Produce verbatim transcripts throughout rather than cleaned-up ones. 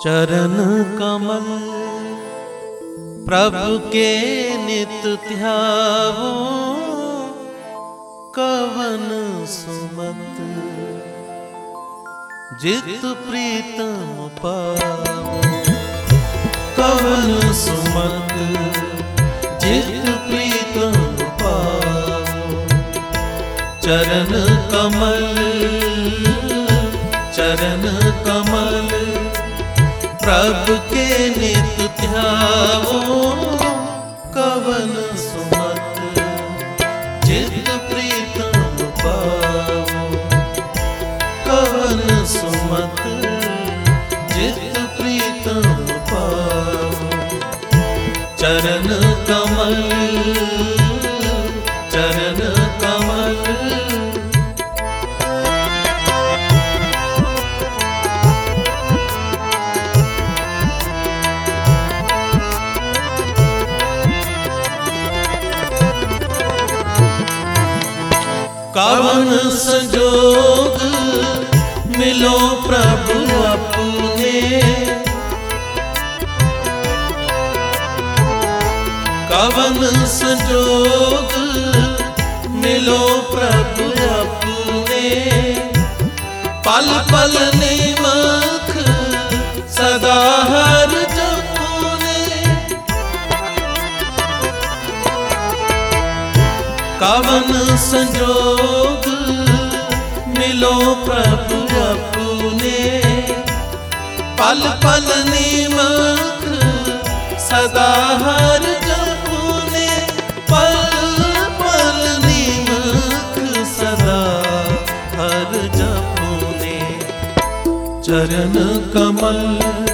चरण कमल प्रभु के नित ध्यावो, कवन सुमत जित प्रीतम पावो। कवन सुमत जित प्रीतम पावो। चरण कमल चरण कमल प्रभु के नित ध्यावो, कवन सुमत जित प्रीतम पावो। कवन सुमत जित प्रीतम पावो। चरण कमल चरण कमल कवन संजोग मिलो प्रभु अपने। कवन संजोग मिलो प्रभु अपने। पल पल निमख सदा हर जपने। कवन संजोग मिलो प्रभु अपने। पल पल निमख सदा हर जपने। पल पल निमख सदा हर जपने। चरण कमल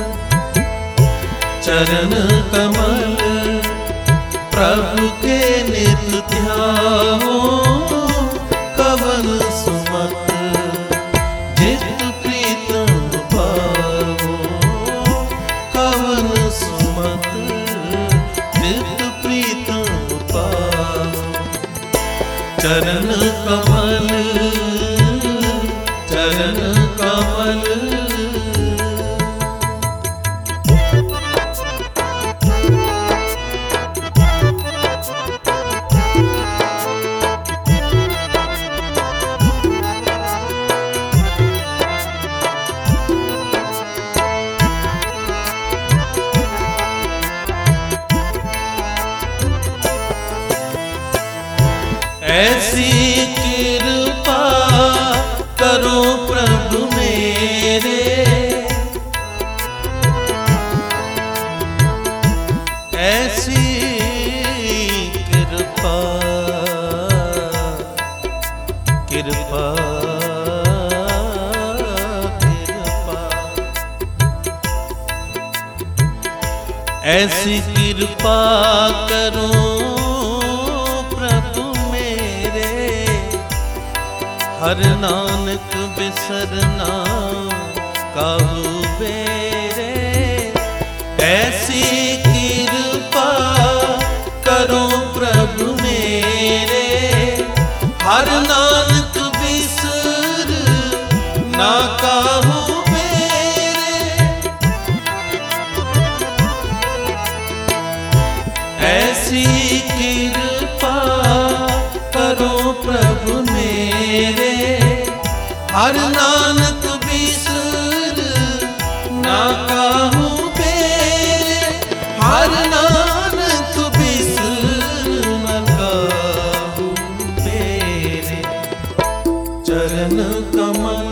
चरण कमल प्रभु के नित ध्यावो, कवन सुमत जित प्रीतम पावो। कवन सुमत जित प्रीतम पावो। चरण कमल चरण कमल ऐसी कृपा करो प्रभु मेरे। ऐसी कृपा कृपा कृपा ऐसी कृपा करो हर नानक बिसरना काहू बेरे। ऐसी कृपा करो प्रभु मेरे। हर नानक बिसर ना काहू बेरे। ऐसी कृपा करो प्रभु मेरे। हर नानक बिसर ना काहू बेरे। हर नानक बिसर ना काहू बेरे। चरण कमल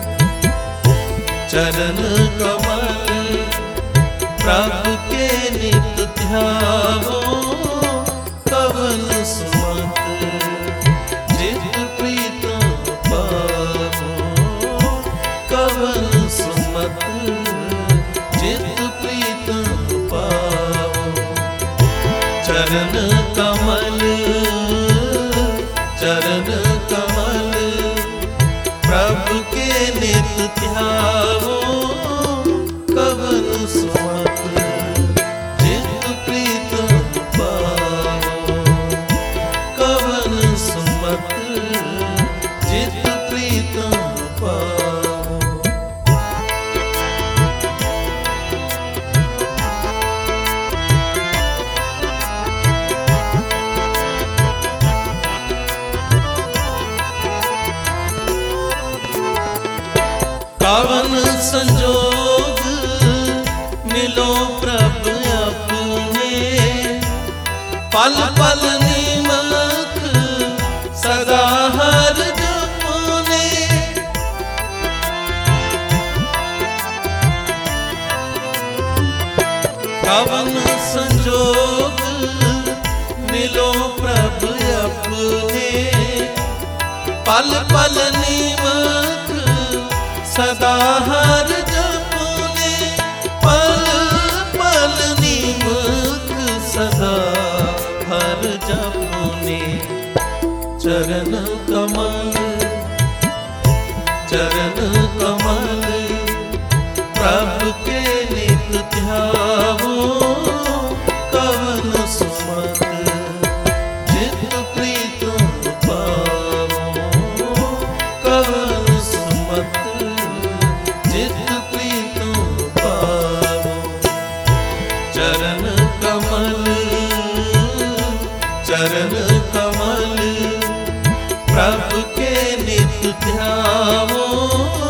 चरण कमल प्रभु के नित ध्यावो, कवन सुमत जित प्रीतम पावो। कवन सुमत जित प्रीतम पावो। चरण कमल चरण कमल प्रभु के नित ध्यावो, कवन सुमत जित प्रीतम पावो। कवन सुमत जित प्रीतम पावो। कवन संजोग मिलो प्रभ अपने, पल पल निमक सदा हर जपने। कवन संजोग मिलो प्रभ अपने, पल पल निमक सदा हर जपने। पल पल निमक सदा हर जपने। चरण कमल चरण कमल प्रभु के नित ध्यावो। कवन सुमत जित प्रीतम पावो। कवन सुमत जित प्रीतम पावो। चरण कमल चरण कमल प्रभु के नित ध्यावो।